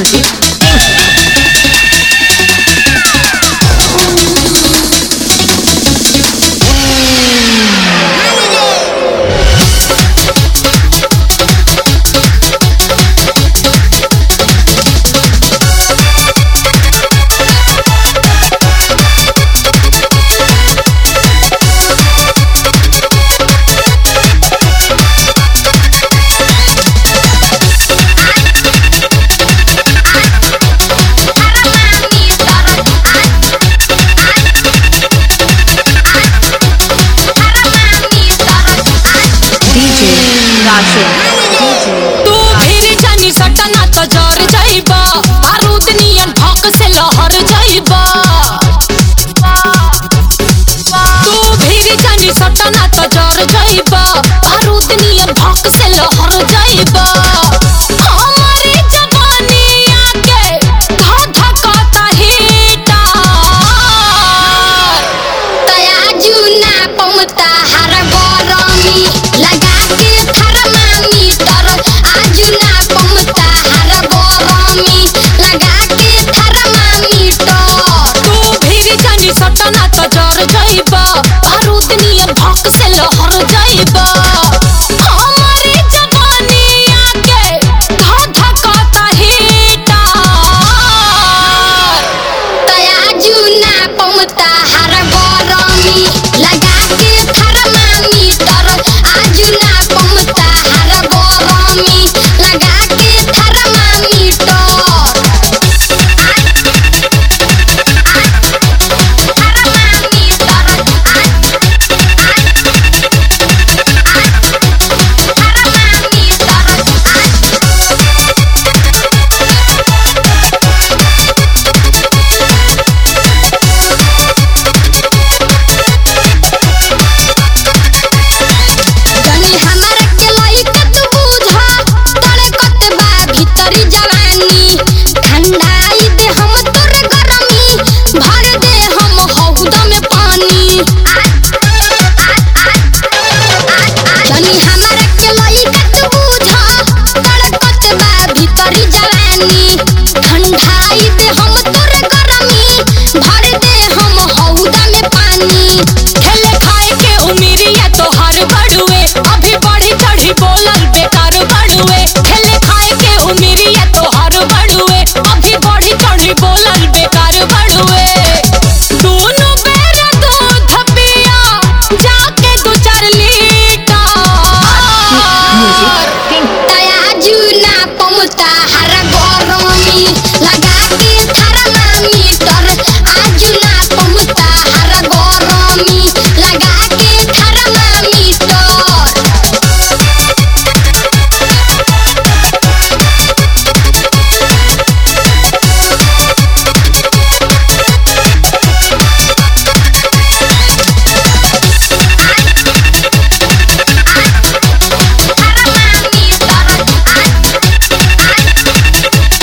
तू भीड़ जानी सटना तो जर जाइबा, बारूद नियन भौक से लहर जाइबा। तू भीड़ जानी सटना तो जर जाइबा, बारूद नियन भौक से लहर जाइबा। हमारी जवानी आके धा धकाता हीटा, तया जुना पमता हर गरमी लगा के थर्मामीटर। आजुना पमता हर गरमी लगा के थर्मामीटर। तू भीड़ जानी सटना तो जर जाइबा, बारूद नियन भौक से लहर जाइबा। हमारी जवानी आके धा धकाता हीटा, तया जुना पमता हर गरमी लगा के थर्मामीटर। आजुना पमता हर गरमी लगा के थर्मामीटर। जनी हमरा के लइका तू बुझा, तड़कत बा भीतरी जवानी। ठंडाई दे हम तोर गरमी, भर दे हम हौद में पानी। जनी हमरा के लइका तू बुझा, तड़कत बा भीतरी जवानी। ठंडाई दे हम तोर गरमी, भर दे हम हौद में पानी। खेले खाए के उमिरिया तोहर बड़ुए, अभी बढ़ी चढ़ी बोलल बेकार बड़ुए। खेले खाए के उमिरिया तोहर बड़ुए, अभी बढ़ी चढ़ी बोलल बेकार बड़ुए। दोनों बेर दूध पिया जाके 2-4 लीटर, तया जुना पमता हर गरमी लगा के थर्मामीटर। आजुना पमता हर गरमी लगा के थर्मामीटर।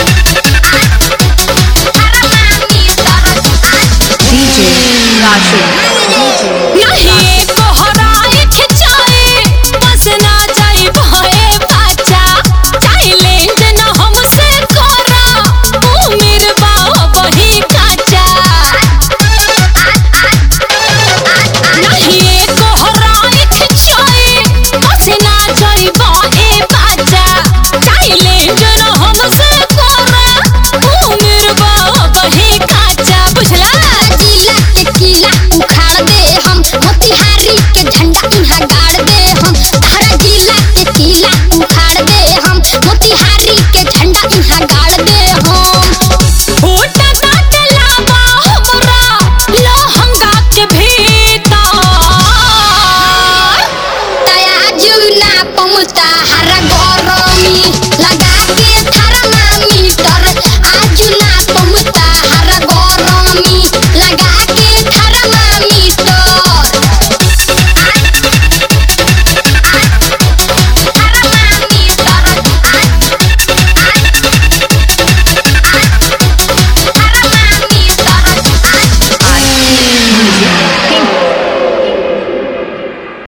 DJ Rashid.